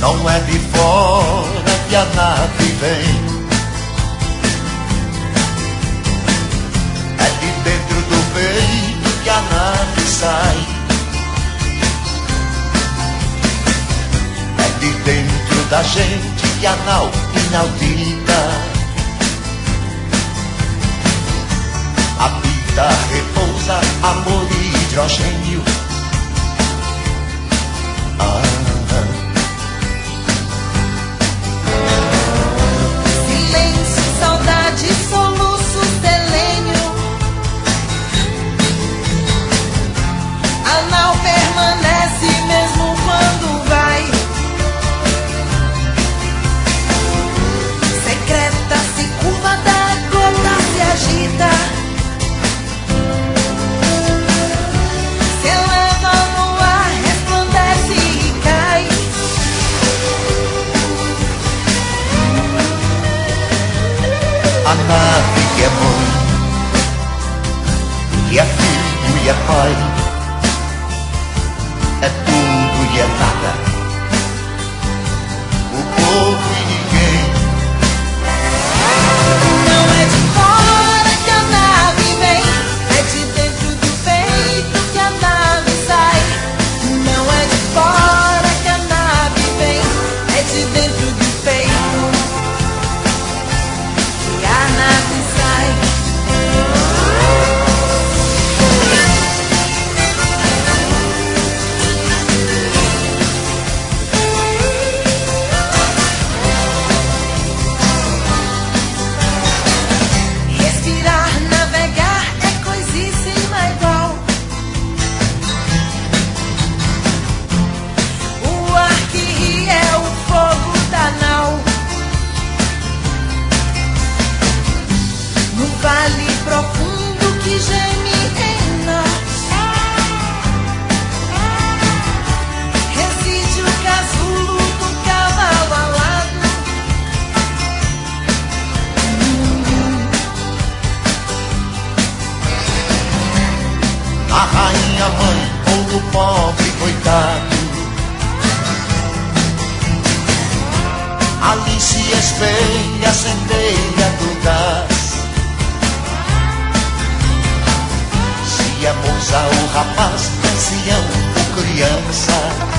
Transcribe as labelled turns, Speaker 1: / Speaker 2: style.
Speaker 1: Não é de fora que a nave vem, é de dentro do peito que a nave sai. É de dentro da gente que a nau inaudita habita, repousa, amor e hidrogênio.
Speaker 2: Silêncio, saudade, soluço, selênio. A nau permanece mesmo quando vai. Secreta, se curva da gota, se agita. Se eleva no ar, resplandece e cai.
Speaker 1: A nave que é mãe, que é filho e é pai, é tudo e é nada, o povo e ninguém.
Speaker 2: Não é de fora que a nave vem, é de dentro do peito que a nave sai. Não é de fora que a nave vem, é de dentro do peito que a nave sai. Respirar, navegar é coisíssima igual. O ar que ri é o fogo da nau. No vale profundo que geme em nós reside o casulo do cavalo alado.
Speaker 1: A rainha mãe ou o pobre coitado ali se espelha a centelha do gás. Se é moça ou rapaz, ancião ou criança,